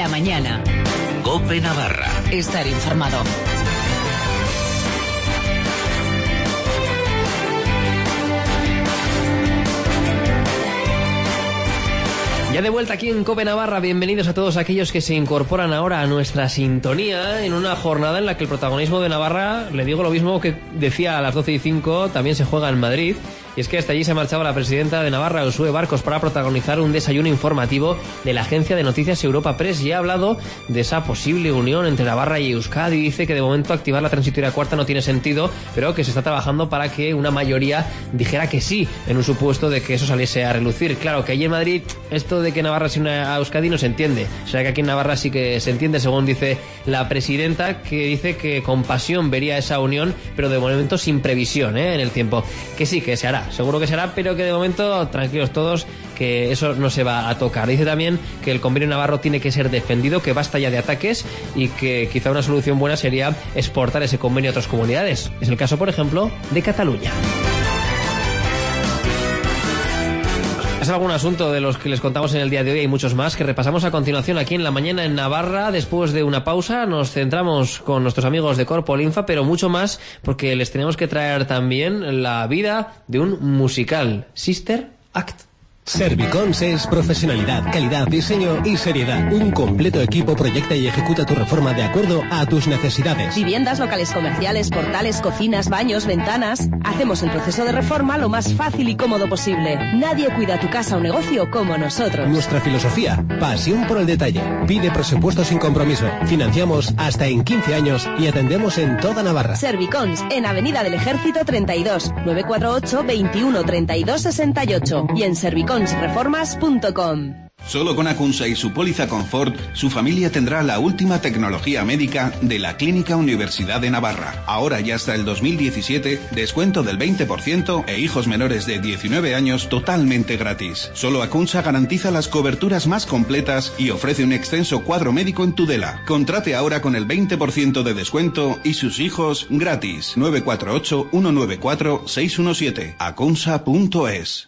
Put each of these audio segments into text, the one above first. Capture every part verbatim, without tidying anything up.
mañana. COPE Navarra. Estar informado. Ya de vuelta aquí en COPE Navarra, bienvenidos a todos aquellos que se incorporan ahora a nuestra sintonía en una jornada en la que el protagonismo de Navarra, le digo lo mismo que decía a las doce y cinco, también se juega en Madrid. Y es que hasta allí se marchaba la presidenta de Navarra, Uxue Barcos, para protagonizar un desayuno informativo de la agencia de noticias Europa Press, y ha hablado de esa posible unión entre Navarra y Euskadi. Dice que de momento activar la transitoria cuarta no tiene sentido, pero que se está trabajando para que una mayoría dijera que sí, en un supuesto de que eso saliese a relucir. Claro que allí en Madrid esto de que Navarra se una a Euskadi no se entiende. O sea que aquí en Navarra sí que se entiende, según dice la presidenta, que dice que con pasión vería esa unión, pero de momento sin previsión, ¿eh? en el tiempo. Que sí, que se hará. Seguro que será, pero que de momento, tranquilos todos, que eso no se va a tocar. Dice también que el convenio navarro tiene que ser defendido, que basta ya de ataques y que quizá una solución buena sería exportar ese convenio a otras comunidades. Es el caso, por ejemplo, de Cataluña. Es algún asunto de los que les contamos en el día de hoy. Hay muchos más que repasamos a continuación aquí en La Mañana en Navarra. Después de una pausa nos centramos con nuestros amigos de Corpolinfa, pero mucho más porque les tenemos que traer también la vida de un musical, Sister Act. Servicons es profesionalidad, calidad, diseño y seriedad. Un completo equipo proyecta y ejecuta tu reforma de acuerdo a tus necesidades. Viviendas, locales comerciales, portales, cocinas, baños, ventanas. Hacemos el proceso de reforma lo más fácil y cómodo posible. Nadie cuida tu casa o negocio como nosotros. Nuestra filosofía, pasión por el detalle. Pide presupuesto sin compromiso. Financiamos hasta en quince años y atendemos en toda Navarra. Servicons, en Avenida del Ejército treinta y dos, nueve cuatro ocho, veintiuno, treinta y dos, sesenta y ocho y en servicons reformas punto com. Solo con Acunsa y su póliza Confort, su familia tendrá la última tecnología médica de la Clínica Universidad de Navarra. Ahora y hasta el dos mil diecisiete, descuento del veinte por ciento e hijos menores de diecinueve años totalmente gratis. Solo Acunsa garantiza las coberturas más completas y ofrece un extenso cuadro médico en Tudela. Contrate ahora con el veinte por ciento de descuento y sus hijos gratis. nueve cuatro ocho, uno nueve cuatro, seis uno siete. acunsa punto es.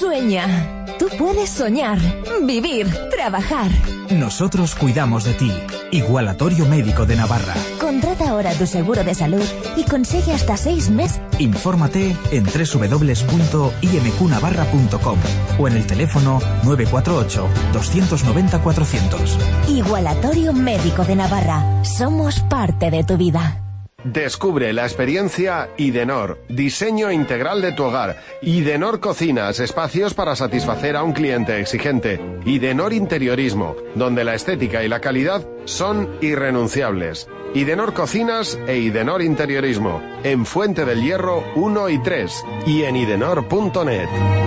Sueña. Tú puedes soñar, vivir, trabajar. Nosotros cuidamos de ti. Igualatorio Médico de Navarra. Contrata ahora tu seguro de salud y consigue hasta seis meses. Infórmate en doble u doble u doble u punto i m q navarra punto com o en el teléfono nueve cuatro ocho, dos nueve cero, cuatrocientos. Igualatorio Médico de Navarra. Somos parte de tu vida. Descubre la experiencia Idenor, diseño integral de tu hogar. Idenor Cocinas, espacios para satisfacer a un cliente exigente. Idenor Interiorismo, donde la estética y la calidad son irrenunciables. Idenor Cocinas e Idenor Interiorismo, en Fuente del Hierro uno y tres y en idenor punto net.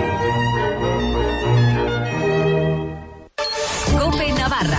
COPE Navarra.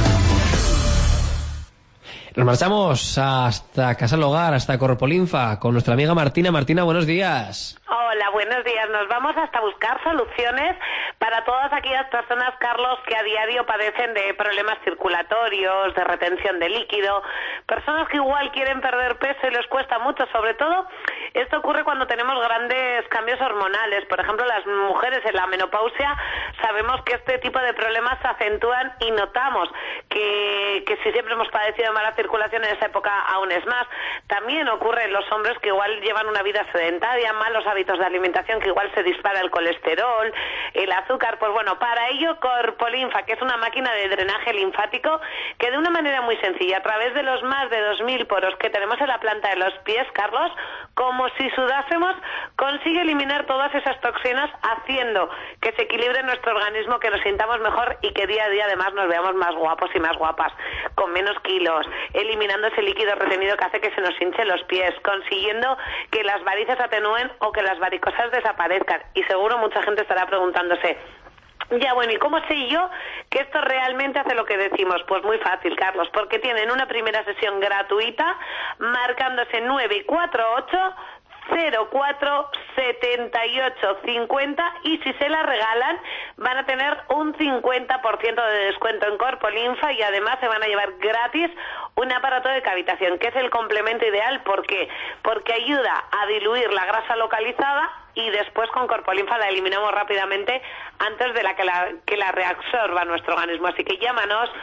Nos marchamos hasta Casa del Hogar, hasta Corpolinfa, con nuestra amiga Martina. Martina, buenos días. Hola, buenos días. Nos vamos hasta buscar soluciones para todas aquellas personas, Carlos, que a diario padecen de problemas circulatorios, de retención de líquido, personas que igual quieren perder peso y les cuesta mucho. Sobre todo, esto ocurre cuando tenemos grandes cambios hormonales. Por ejemplo, las mujeres en la menopausia sabemos que este tipo de problemas se acentúan y notamos que, que si siempre hemos padecido de mala circulación, en esa época aún es más. También ocurre en los hombres que igual llevan una vida sedentaria, malos hábitos de alimentación, que igual se dispara el colesterol, el azúcar. Pues bueno, para ello Corpolinfa, que es una máquina de drenaje linfático que de una manera muy sencilla, a través de los más de dos mil poros que tenemos en la planta de los pies, Carlos, como si sudásemos, consigue eliminar todas esas toxinas, haciendo que se equilibre nuestro organismo, que nos sintamos mejor y que día a día además nos veamos más guapos y más guapas, con menos kilos, eliminando ese líquido retenido que hace que se nos hinchen los pies, consiguiendo que las varices atenúen o que las varicosas desaparezcan. Y seguro mucha gente estará preguntándose, ya bueno, ¿y cómo sé yo que esto realmente hace lo que decimos? Pues muy fácil, Carlos, porque tienen una primera sesión gratuita marcándose nueve cuatro ocho, cero cuatro, setenta y ocho, cincuenta, y si se la regalan van a tener un cincuenta por ciento de descuento en Corpolinfa y además se van a llevar gratis un aparato de cavitación, que es el complemento ideal. ¿Por qué? Porque ayuda a diluir la grasa localizada y después con Corpolinfa la eliminamos rápidamente antes de la que la, que la reabsorba nuestro organismo. Así que llámanos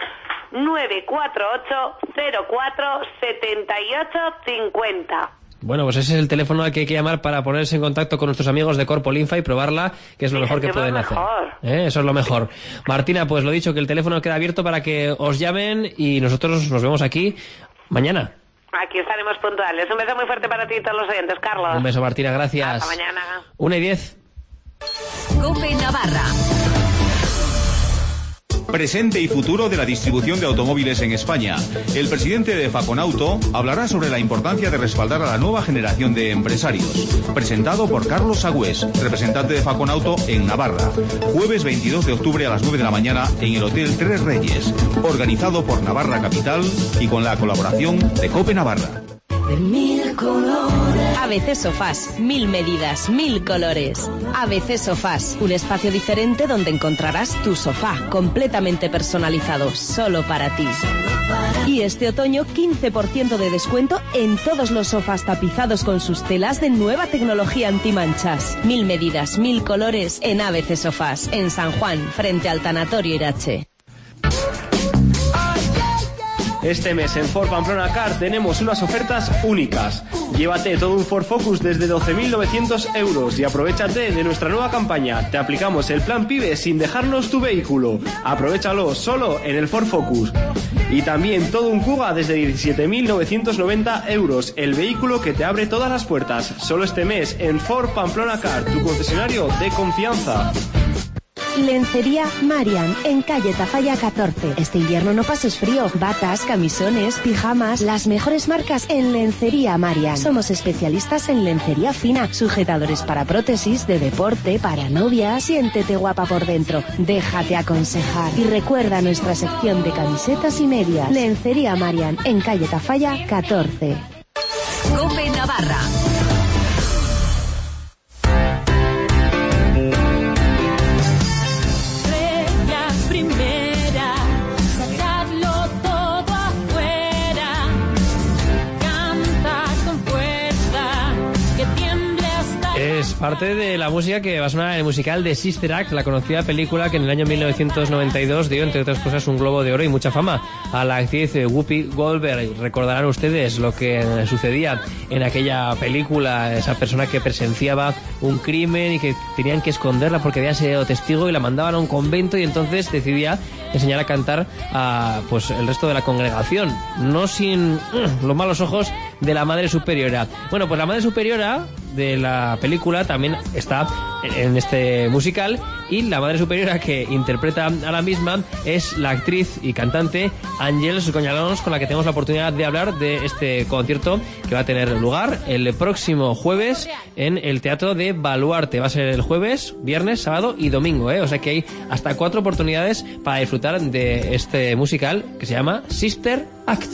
nueve cuatro ocho cero cuatro siete ocho cinco cero. Bueno, pues ese es el teléfono al que hay que llamar para ponerse en contacto con nuestros amigos de Corpolinfa y probarla, que es lo mejor que pueden hacer. ¿Eh? Eso es lo mejor. Martina, pues lo dicho, que el teléfono queda abierto para que os llamen y nosotros nos vemos aquí mañana. Aquí estaremos puntuales. Un beso muy fuerte para ti y todos los oyentes, Carlos. Un beso, Martina, gracias. Hasta mañana. Una y diez. COPE Navarra. Presente y futuro de la distribución de automóviles en España. El presidente de Faconauto hablará sobre la importancia de respaldar a la nueva generación de empresarios. Presentado por Carlos Sagüés, representante de Faconauto en Navarra. Jueves veintidós de octubre a las nueve de la mañana en el Hotel Tres Reyes. Organizado por Navarra Capital y con la colaboración de COPE Navarra. De mil colores. A B C Sofás, mil medidas, mil colores. A B C Sofás, un espacio diferente donde encontrarás tu sofá completamente personalizado, solo para ti. Y este otoño, quince por ciento de descuento en todos los sofás tapizados con sus telas de nueva tecnología antimanchas. Mil medidas, mil colores en A B C Sofás, en San Juan, frente al Tanatorio Irache. Este mes en Ford Pamplona Car tenemos unas ofertas únicas. Llévate todo un Ford Focus desde doce mil novecientos euros y aprovechate de nuestra nueva campaña. Te aplicamos el plan PIBE sin dejarnos tu vehículo. Aprovechalo solo en el Ford Focus. Y también todo un Kuga desde diecisiete mil novecientos noventa euros. El vehículo que te abre todas las puertas. Solo este mes en Ford Pamplona Car, tu concesionario de confianza. Lencería Marian, en calle Tafalla catorce. Este invierno no pases frío. Batas, camisones, pijamas, las mejores marcas en Lencería Marian. Somos especialistas en lencería fina, sujetadores para prótesis, de deporte, para novia. Siéntete guapa por dentro. Déjate aconsejar. Y recuerda nuestra sección de camisetas y medias. Lencería Marian, en calle Tafalla catorce. COPE Navarra. Es parte de la música que va a sonar en el musical de Sister Act, la conocida película que en el año mil novecientos noventa y dos dio, entre otras cosas, un Globo de Oro y mucha fama a la actriz Whoopi Goldberg. Recordarán ustedes lo que sucedía en aquella película, esa persona que presenciaba un crimen y que tenían que esconderla porque había sido testigo y la mandaban a un convento y entonces decidía enseñar a cantar a pues el resto de la congregación, no sin uh, los malos ojos de la Madre Superiora. Bueno, pues la Madre Superiora de la película también está en este musical y la Madre Superiora que interpreta a la misma es la actriz y cantante Àngels Goñalons, con la que tenemos la oportunidad de hablar de este concierto que va a tener lugar el próximo jueves en el Teatro de Baluarte. Va a ser el jueves, viernes, sábado y domingo, ¿eh? O sea que hay hasta cuatro oportunidades para disfrutar de este musical que se llama Sister Act.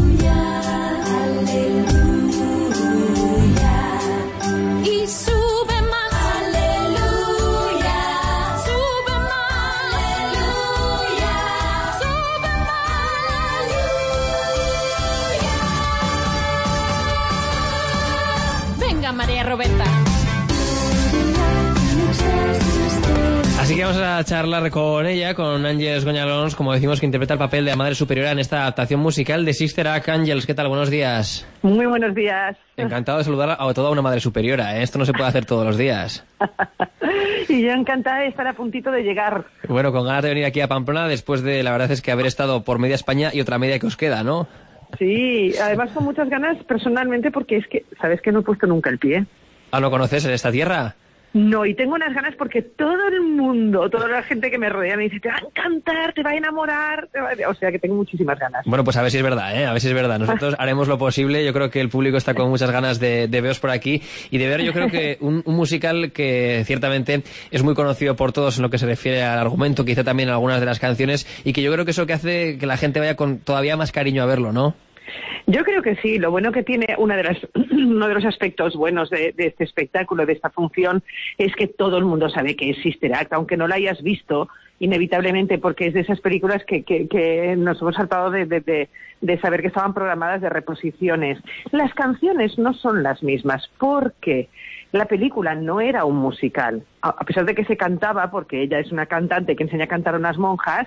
María Roberta. Así que vamos a charlar con ella, con Àngels Goñalons, como decimos, que interpreta el papel de la Madre Superiora en esta adaptación musical de Sister Act. Àngels, ¿qué tal? Buenos días. Muy buenos días. Encantado de saludar a toda una Madre Superiora, ¿eh? Esto no se puede hacer todos los días. Y yo encantada de estar a puntito de llegar. Bueno, con ganas de venir aquí a Pamplona después de, la verdad es que haber estado por media España y otra media que os queda, ¿no? Sí, además con muchas ganas personalmente porque es que, ¿sabes que no he puesto nunca el pie? ¿Ah, no conoces en esta tierra? No, y tengo unas ganas porque todo el mundo, toda la gente que me rodea me dice, te va a encantar, te va a enamorar, te va a... o sea que tengo muchísimas ganas. Bueno, pues a ver si es verdad, ¿eh? A ver si es verdad. Nosotros haremos lo posible, yo creo que el público está con muchas ganas de, de veros por aquí y de ver, yo creo que un, un musical que ciertamente es muy conocido por todos en lo que se refiere al argumento, quizá también en algunas de las canciones, y que yo creo que eso que hace que la gente vaya con todavía más cariño a verlo, ¿no? Yo creo que sí. Lo bueno que tiene una de las, uno de los aspectos buenos de, de este espectáculo, de esta función, es que todo el mundo sabe que es Sister Act, aunque no la hayas visto, inevitablemente, porque es de esas películas que, que, que nos hemos saltado de, de, de, de saber que estaban programadas de reposiciones. Las canciones no son las mismas, porque la película no era un musical. A pesar de que se cantaba, porque ella es una cantante que enseña a cantar a unas monjas,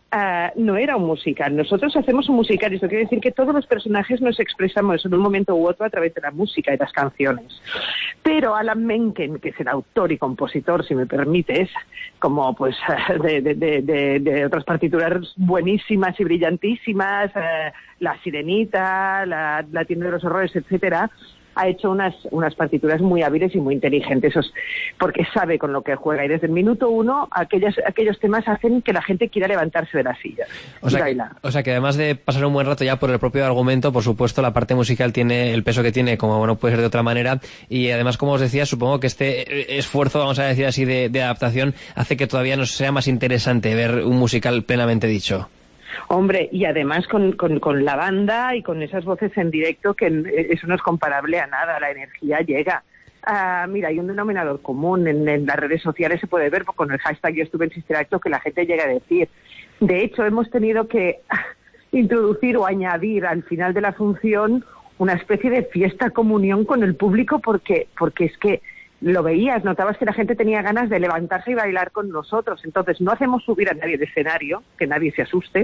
Uh, no era un musical. Nosotros hacemos un musical, y eso quiere decir que todos los personajes nos expresamos en un momento u otro a través de la música y las canciones. Pero Alan Menken, que es el autor y compositor, si me permites, como pues de, de, de, de, de otras partituras buenísimas y brillantísimas, uh, La Sirenita, La, la Tienda de los Horrores, etcétera, ha hecho unas, unas partituras muy hábiles y muy inteligentes, porque sabe con lo que juega, y desde el minuto uno aquellas, aquellos temas hacen que la gente quiera levantarse de la silla o sea, y bailar. Que, o sea que además de pasar un buen rato ya por el propio argumento, por supuesto la parte musical tiene el peso que tiene, como no puede ser de otra manera, y además, como os decía, supongo que este esfuerzo, vamos a decir así, de, de adaptación hace que todavía nos sea más interesante ver un musical plenamente dicho. Hombre, y además con, con, con la banda y con esas voces en directo, que eso no es comparable a nada, la energía llega. Uh, mira, hay un denominador común, en, en las redes sociales se puede ver, con el hashtag Yo estuve en Sister Acto, que la gente llega a decir. De hecho, hemos tenido que introducir o añadir al final de la función una especie de fiesta comunión con el público, porque, porque es que lo veías, notabas que la gente tenía ganas de levantarse y bailar con nosotros. Entonces no hacemos subir a nadie de escenario, que nadie se asuste,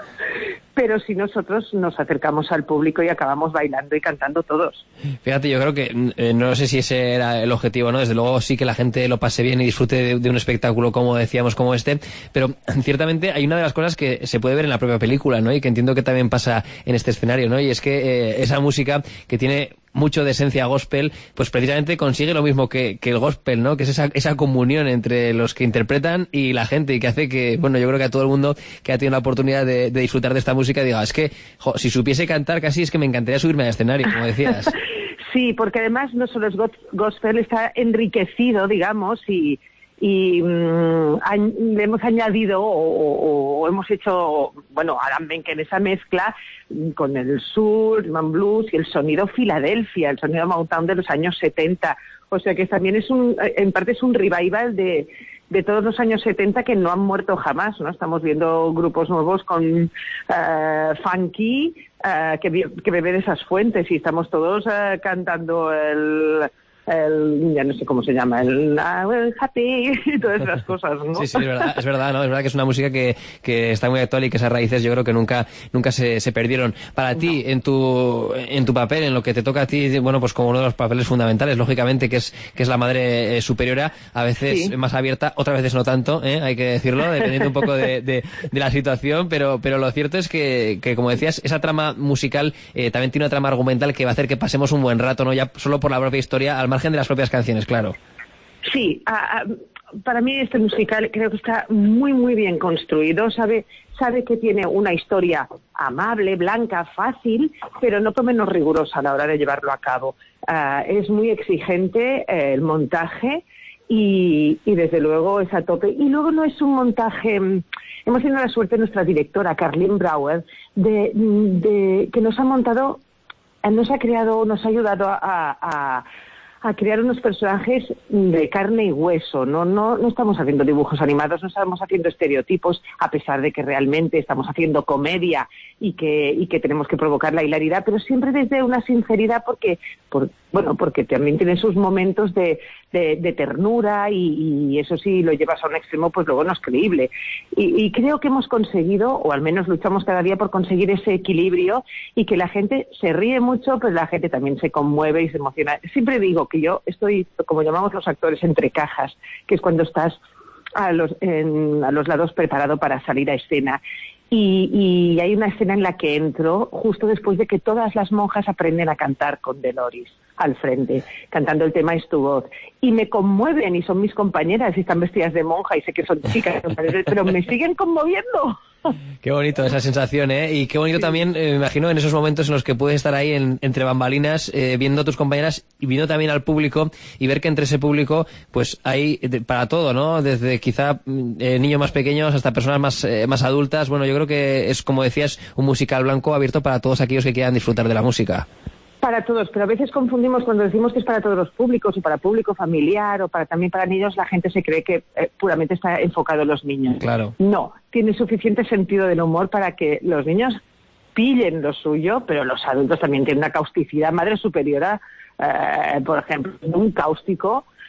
pero sí nosotros nos acercamos al público y acabamos bailando y cantando todos. Fíjate, yo creo que, eh, no sé si ese era el objetivo, ¿no? Desde luego sí que la gente lo pase bien y disfrute de, de un espectáculo, como decíamos, como este, pero ciertamente hay una de las cosas que se puede ver en la propia película, ¿no? Y que entiendo que también pasa en este escenario, ¿no? Y es que eh, esa música que tiene mucho de esencia gospel, pues precisamente consigue lo mismo que, que el gospel, ¿no? Que es esa, esa comunión entre los que interpretan y la gente, y que hace que, bueno, yo creo que a todo el mundo que ha tenido la oportunidad de, de disfrutar de esta música diga, es que, jo, si supiese cantar casi es que me encantaría subirme al escenario, como decías. Sí, porque además no solo es gospel, está enriquecido, digamos, y y um, le hemos añadido o, o, o hemos hecho, bueno, Alan Menken, esa mezcla con el soul, rhythm blues y el sonido Filadelfia, el sonido Motown de los años setenta. O sea que también es un, en parte es un revival de, de todos los años setenta que no han muerto jamás, ¿no? Estamos viendo grupos nuevos con uh, funky uh, que, que bebe de esas fuentes, y estamos todos uh, cantando el... el, ya no sé cómo se llama, el, el happy y todas esas cosas, ¿no? Sí, sí, es verdad, es verdad, ¿no? Es verdad que es una música que, que está muy actual y que esas raíces yo creo que nunca nunca se, se perdieron. Para ti, no. en tu en tu papel, en lo que te toca a ti, bueno, pues como uno de los papeles fundamentales, lógicamente, que es que es la madre eh, superiora, a veces sí. más abierta, otras veces no tanto, ¿eh? Hay que decirlo, dependiendo un poco de, de, de la situación, pero pero lo cierto es que, que como decías, esa trama musical eh, también tiene una trama argumental que va a hacer que pasemos un buen rato, ¿no? Ya solo por la propia historia, al margen de las propias canciones, claro. Sí, a, a, para mí este musical creo que está muy muy bien construido, sabe sabe que tiene una historia amable, blanca, fácil, pero no menos rigurosa a la hora de llevarlo a cabo. Uh, es muy exigente eh, el montaje y, y desde luego es a tope. Y luego no es un montaje... Hemos tenido la suerte, nuestra directora, Carlin Brauer, de, de que nos ha montado, nos ha creado, nos ha ayudado a... a a crear unos personajes de carne y hueso, no, no, no estamos haciendo dibujos animados, no estamos haciendo estereotipos, a pesar de que realmente estamos haciendo comedia y que, y que tenemos que provocar la hilaridad, pero siempre desde una sinceridad, porque, por, bueno, porque también tiene sus momentos de, de, de ternura y, y eso sí lo llevas a un extremo, pues luego no es creíble. Y, y creo que hemos conseguido, o al menos luchamos cada día por conseguir ese equilibrio y que la gente se ríe mucho, pero la gente también se conmueve y se emociona. Siempre digo que yo estoy, como llamamos los actores, entre cajas, que es cuando estás a los, en, a los lados preparado para salir a escena. Y, y hay una escena en la que entro justo después de que todas las monjas aprenden a cantar con Deloris al frente, cantando el tema Es tu voz. Y me conmueven, y son mis compañeras y están vestidas de monja y sé que son chicas, pero me siguen conmoviendo. Qué bonito esa sensación, ¿eh? Y qué bonito sí. también, eh, me imagino, en esos momentos en los que puedes estar ahí en, entre bambalinas, eh, viendo a tus compañeras y viendo también al público, y ver que entre ese público, pues hay de, para todo, ¿no? Desde quizá eh, niños más pequeños hasta personas más, eh, más adultas. Bueno, yo creo que es, como decías, un musical blanco abierto para todos aquellos que quieran disfrutar de la música. Para todos, pero a veces confundimos cuando decimos que es para todos los públicos, o para público familiar, o para también para niños, la gente se cree que eh, puramente está enfocado en los niños. Claro. No, tiene suficiente sentido del humor para que los niños pillen lo suyo, pero los adultos también tienen una causticidad madre superior a, eh, por ejemplo, un cáustico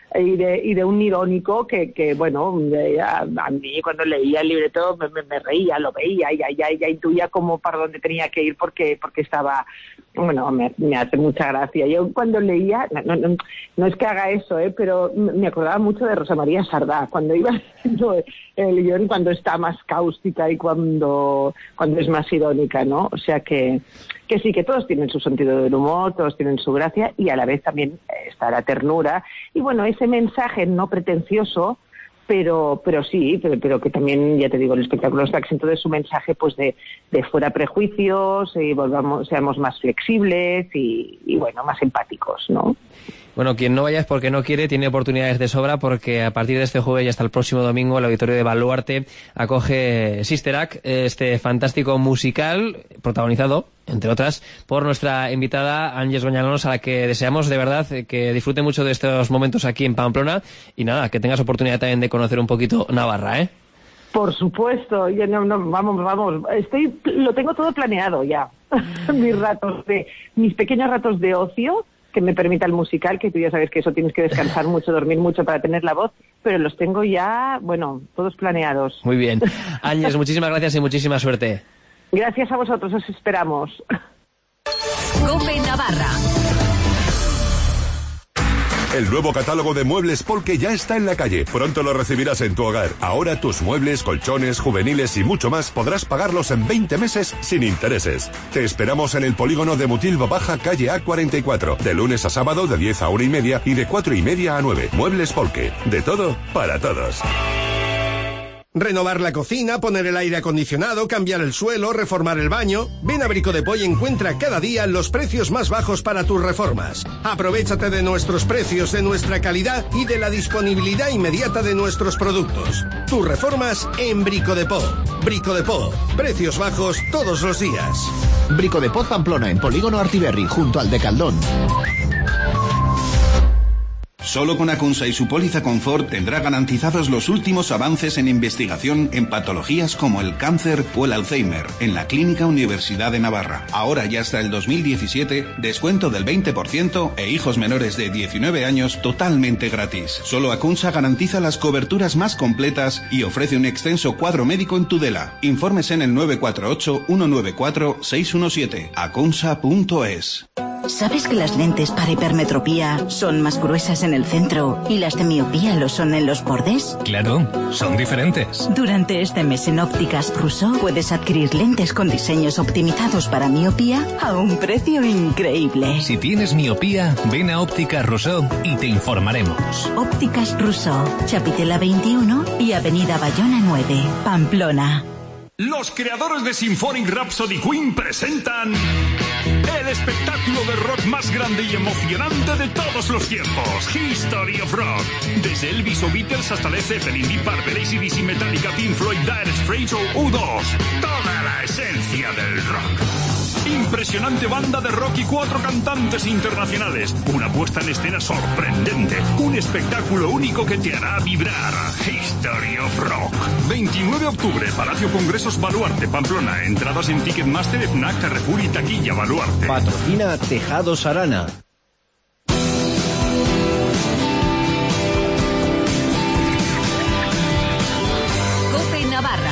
y de, y de un irónico que, que bueno, a, a mí cuando leía el libreto me, me, me reía, lo veía y ya, ya, ya intuía como para dónde tenía que ir porque porque estaba, bueno, me, me hace mucha gracia. Yo cuando leía, no, no, no es que haga eso, ¿eh? Pero me acordaba mucho de Rosa María Sardá, cuando iba haciendo el guión, cuando está más cáustica y cuando, cuando es más irónica, ¿no? O sea que, que sí, que todos tienen su sentido del humor, todos tienen su gracia y a la vez también está la ternura. Y bueno, ese mensaje no pretencioso, pero pero sí, pero, pero que también, ya te digo, el espectáculo está exento de su mensaje pues de, de fuera prejuicios y volvamos, seamos más flexibles y, y bueno, más empáticos, ¿no? Bueno, quien no vaya es porque no quiere, tiene oportunidades de sobra porque a partir de este jueves y hasta el próximo domingo el Auditorio de Baluarte acoge Sister Act, este fantástico musical protagonizado, entre otras, por nuestra invitada Ángeles Goñalonos, a la que deseamos de verdad que disfrute mucho de estos momentos aquí en Pamplona y nada, que tengas oportunidad también de conocer un poquito Navarra, ¿eh? Por supuesto, yo no, no, vamos, vamos, estoy, lo tengo todo planeado ya, mis ratos de, mis pequeños ratos de ocio, que me permita el musical, que tú ya sabes que eso tienes que descansar mucho, dormir mucho para tener la voz, pero los tengo ya, bueno, todos planeados. Muy bien. Ángeles, muchísimas gracias y muchísima suerte. Gracias a vosotros, os esperamos. COPE Navarra. El nuevo catálogo de muebles Polke ya está en la calle. Pronto lo recibirás en tu hogar. Ahora tus muebles, colchones, juveniles y mucho más podrás pagarlos en veinte meses sin intereses. Te esperamos en el polígono de Mutilva Baja, calle A cuarenta y cuatro. De lunes a sábado de diez a una y media y de cuatro y media a nueve. Muebles Polke. De todo para todos. Renovar la cocina, poner el aire acondicionado, cambiar el suelo, reformar el baño. Ven a Brico de Po y encuentra cada día los precios más bajos para tus reformas. Aprovéchate de nuestros precios, de nuestra calidad y de la disponibilidad inmediata de nuestros productos. Tus reformas en Brico de Po. Brico de Po. Precios bajos todos los días. Brico de Po Pamplona, en Polígono Artiberri, junto al de Caldón. Solo con Acunsa y su póliza Confort tendrá garantizados los últimos avances en investigación en patologías como el cáncer o el Alzheimer en la Clínica Universidad de Navarra. Ahora y hasta el dos mil diecisiete, descuento del veinte por ciento e hijos menores de diecinueve años totalmente gratis. Solo Acunsa garantiza las coberturas más completas y ofrece un extenso cuadro médico en Tudela. Informes en el nueve cuatro ocho, uno nueve cuatro, seis uno siete. acunsa punto es. ¿Sabes que las lentes para hipermetropía son más gruesas en el centro y las de miopía lo son en los bordes? Claro, son diferentes. Durante este mes en Ópticas Rousseau puedes adquirir lentes con diseños optimizados para miopía a un precio increíble. Si tienes miopía, ven a Ópticas Rousseau y te informaremos. Ópticas Rousseau, Chapitela veintiuno y Avenida Bayona nueve, Pamplona. Los creadores de Symphonic Rhapsody Queen presentan el espectáculo de rock más grande y emocionante de todos los tiempos, History of Rock. Desde Elvis o Beatles hasta Led Zeppelin, Deep Purple, A C D C, Metallica, Pink Floyd, Dire Straits o U dos. Toda la esencia del rock. Impresionante banda de rock y cuatro cantantes internacionales. Una puesta en escena sorprendente. Un espectáculo único que te hará vibrar. History of Rock. veintinueve de octubre, Palacio Congresos Baluarte, Pamplona. Entradas en Ticketmaster, FNAC, Carrefour y Taquilla Baluarte. Patrocina Tejados Arana. COPE Navarra.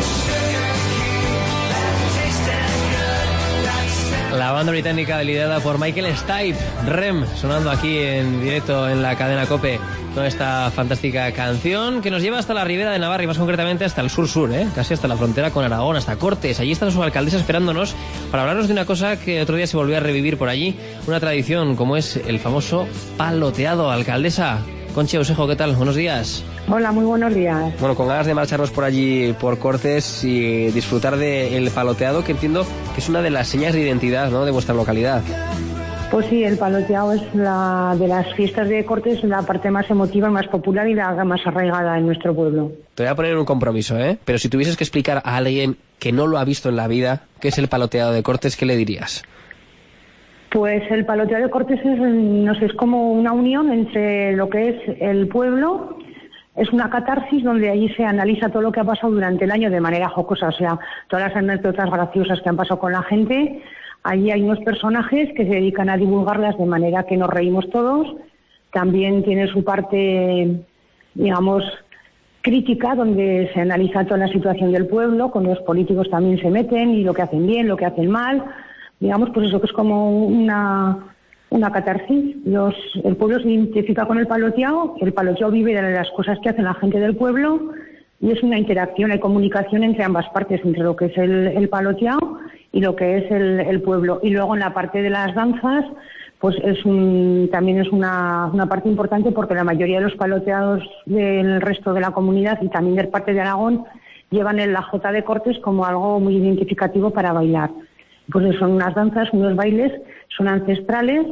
La banda británica liderada por Michael Stipe, R E M, sonando aquí en directo en la cadena COPE con esta fantástica canción que nos lleva hasta la Ribera de Navarra y más concretamente hasta el sur-sur, ¿eh? Casi hasta la frontera con Aragón, hasta Cortes. Allí está su alcaldesa esperándonos para hablarnos de una cosa que otro día se volvió a revivir por allí, una tradición como es el famoso paloteado. Alcaldesa Conchi Ausejo, ¿qué tal? Buenos días. Hola, muy buenos días. Bueno, con ganas de marcharnos por allí, por Cortes y disfrutar del paloteado, que entiendo que es una de las señas de identidad, ¿no?, de vuestra localidad. Pues sí, el paloteado es la de las fiestas de Cortes la parte más emotiva, más popular y la más arraigada en nuestro pueblo. Te voy a poner un compromiso, ¿eh? Pero si tuvieses que explicar a alguien que no lo ha visto en la vida qué es el paloteado de Cortes, ¿qué le dirías? Pues el paloteado de Cortes es, no sé, es como una unión entre lo que es el pueblo. Es una catarsis donde allí se analiza todo lo que ha pasado durante el año de manera jocosa, o sea, todas las anécdotas graciosas que han pasado con la gente. Allí hay unos personajes que se dedican a divulgarlas de manera que nos reímos todos también tiene su parte, digamos, crítica, donde se analiza toda la situación del pueblo, con los políticos también se meten y lo que hacen bien, lo que hacen mal. Digamos, pues eso que es como una, una catarsis. Los, el pueblo se identifica con el paloteado, el paloteado vive de las cosas que hace la gente del pueblo y es una interacción, hay comunicación entre ambas partes, entre lo que es el, el paloteado y lo que es el, el pueblo. Y luego en la parte de las danzas, pues es un, también es una, una parte importante porque la mayoría de los paloteados del resto de la comunidad y también del parte de Aragón llevan el la Jota de Cortes como algo muy identificativo para bailar. Pues son unas danzas, unos bailes, son ancestrales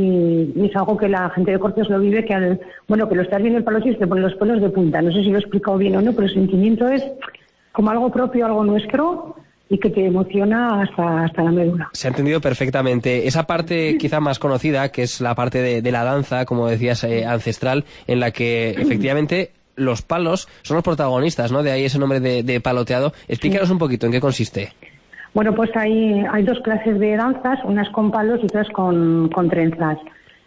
y, y es algo que la gente de Cortes lo vive, que al, bueno, que lo estás viendo el paloteo y te ponen los pelos de punta. No sé si lo he explicado bien o no, pero el sentimiento es como algo propio, algo nuestro, y que te emociona hasta, hasta la médula. Se ha entendido perfectamente. Esa parte quizá más conocida, que es la parte de, de la danza, como decías, eh, ancestral, en la que efectivamente los palos son los protagonistas, ¿no? De ahí ese nombre de, de paloteado. Explícanos un poquito en qué consiste. Bueno, pues hay, hay dos clases de danzas, unas con palos y otras con, con trenzas.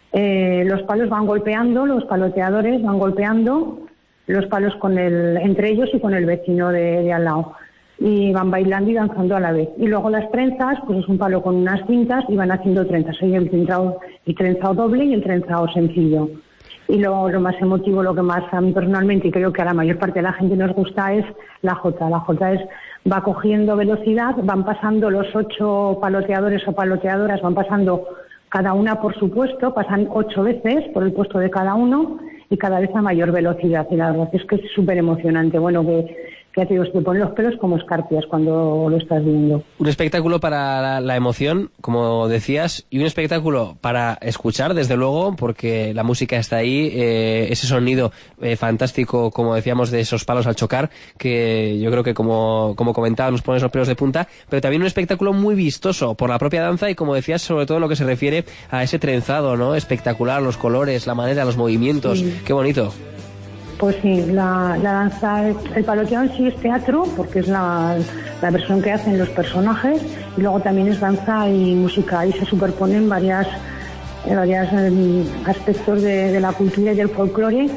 Eh, los palos van golpeando, los paloteadores van golpeando los palos con el, entre ellos y con el vecino de, de al lado. Y van bailando y danzando a la vez. Y luego las trenzas, pues es un palo con unas cintas y van haciendo trenzas. Hay el trenzado, el trenzado doble y el trenzado sencillo. Y lo, lo más emotivo, lo que más a mí personalmente y creo que a la mayor parte de la gente nos gusta es la jota. La jota es, va cogiendo velocidad, van pasando los ocho paloteadores o paloteadoras, van pasando cada una por su puesto, pasan ocho veces por el puesto de cada uno y cada vez a mayor velocidad. Y la verdad es que es súper emocionante. Bueno, que ya te digo, te ponen los pelos como escarpias cuando lo estás viendo. Un espectáculo para la, la emoción, como decías, y un espectáculo para escuchar, desde luego, porque la música está ahí, eh, ese sonido eh, fantástico, como decíamos, de esos palos al chocar, que yo creo que, como, como comentaba, nos pone los pelos de punta, pero también un espectáculo muy vistoso por la propia danza y, como decías, sobre todo en lo que se refiere a ese trenzado, ¿no? Espectacular, los colores, la manera, los movimientos. Sí. Qué bonito. Pues sí, la, la danza, el paloteado en sí es teatro, porque es la, la versión que hacen los personajes, y luego también es danza y música, y se superponen varias, eh, varias eh, aspectos de, de la cultura y del folclore,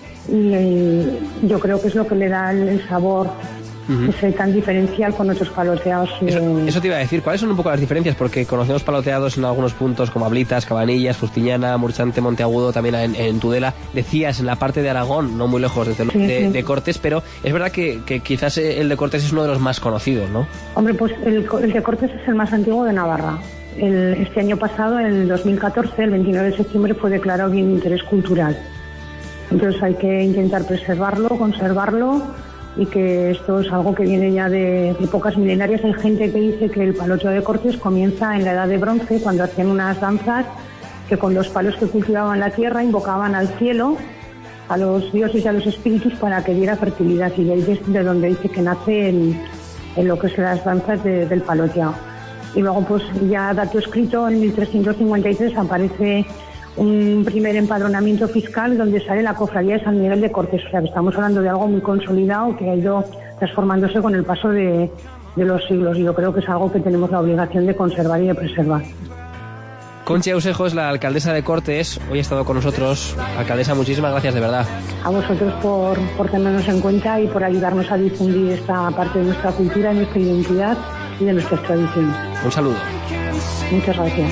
y eh, yo creo que es lo que le da el, el sabor. Uh-huh. Ese tan diferencial con otros paloteados. Eh... Eso, eso te iba a decir, ¿cuáles son un poco las diferencias? Porque conocemos paloteados en algunos puntos como Ablitas, Cabanillas, Fustiñana, Murchante, Monteagudo, también en, en Tudela. Decías en la parte de Aragón, no muy lejos desde sí, de, sí. de Cortes, pero es verdad que, que quizás el de Cortes es uno de los más conocidos, ¿no? Hombre, pues el, el de Cortes es el más antiguo de Navarra. El, este año pasado, en el dos mil catorce, el veintinueve de septiembre, fue declarado bien de interés cultural. Entonces hay que intentar preservarlo, conservarlo, y que esto es algo que viene ya de, de épocas milenarias. Hay gente que dice que el paloteo de Cortes comienza en la Edad de Bronce, cuando hacían unas danzas que con los palos que cultivaban la tierra invocaban al cielo, a los dioses y a los espíritus para que diera fertilidad, y de ahí es de donde dice que nace en, en lo que son las danzas de, del paloteado. Y luego, pues ya dato escrito, en mil trescientos cincuenta y tres aparece un primer empadronamiento fiscal donde sale la cofradía de San Miguel de Cortes. O sea, que estamos hablando de algo muy consolidado que ha ido transformándose con el paso de, de los siglos, y yo creo que es algo que tenemos la obligación de conservar y de preservar. Conchi Ausejo es la alcaldesa de Cortes, hoy ha estado con nosotros. Alcaldesa, muchísimas gracias, de verdad. A vosotros por, por tenernos en cuenta y por ayudarnos a difundir esta parte de nuestra cultura, de nuestra identidad y de nuestras tradiciones. Un saludo. Muchas gracias.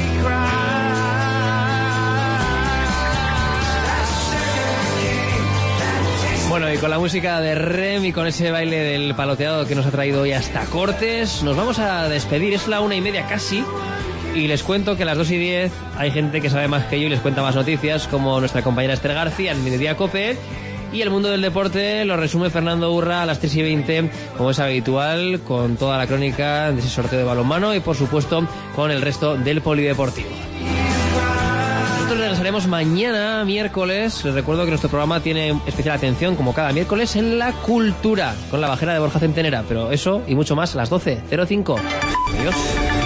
Bueno, y con la música de Rem y con ese baile del paloteado que nos ha traído hoy hasta Cortes, nos vamos a despedir. Es la una y media casi, y les cuento que a las dos y diez hay gente que sabe más que yo y les cuenta más noticias, como nuestra compañera Esther García en Mediodía Cope, y el mundo del deporte lo resume Fernando Urra a las tres y veinte, como es habitual, con toda la crónica de ese sorteo de balonmano y, por supuesto, con el resto del polideportivo. Nosotros regresaremos mañana, miércoles. Les recuerdo que nuestro programa tiene especial atención, como cada miércoles, en la cultura, con la bajera de Borja Centenera. Pero eso y mucho más a las doce cero cinco. Adiós.